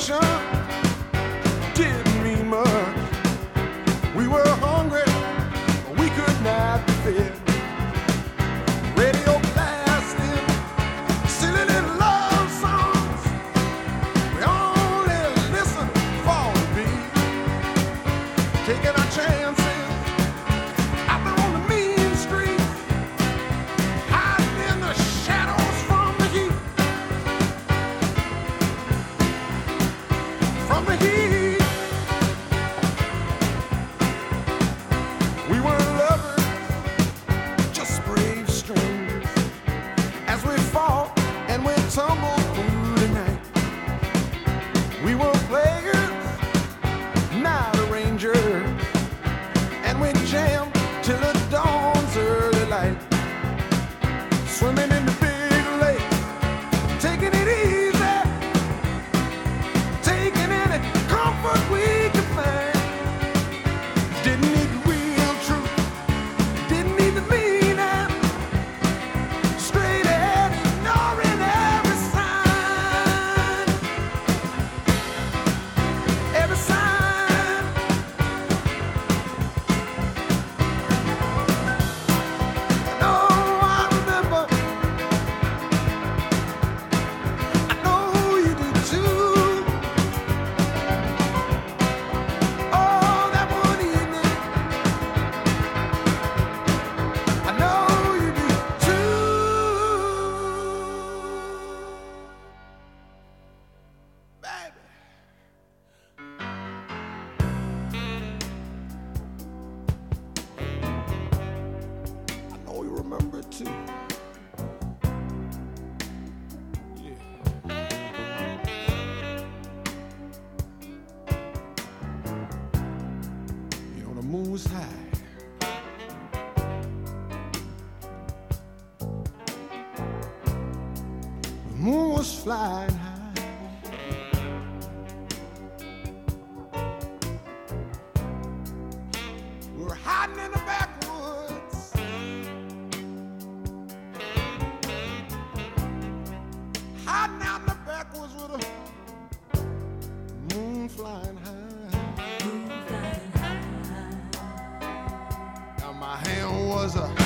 vacation didn't mean much. We were hungry, but we could not be fed. Radio blasting, silly little love songs. We only listened for the beat, taking our chances out there on the mean street, hiding in the shadows from the heat. From the heat, we were lovers, just brave strangers, as we fought and we tumbled through the night. We were players, not arrangers, and we jammed till the dawn's early light. Swimming in the big lake, taking it easy, taking any comfort we could find. Didn't need the real truth, didn't need the meaning. Straight ahead, ignoring every sign. Every sign. No, I remember. I know you do too. Oh, that one evening. I know you do too. Baby. I know you remember it too. Yeah. You know, the moon was high. The moon was flying high. We were hiding in the backwoods, hiding out in the backwoods with a moon flying high. Now my hand was a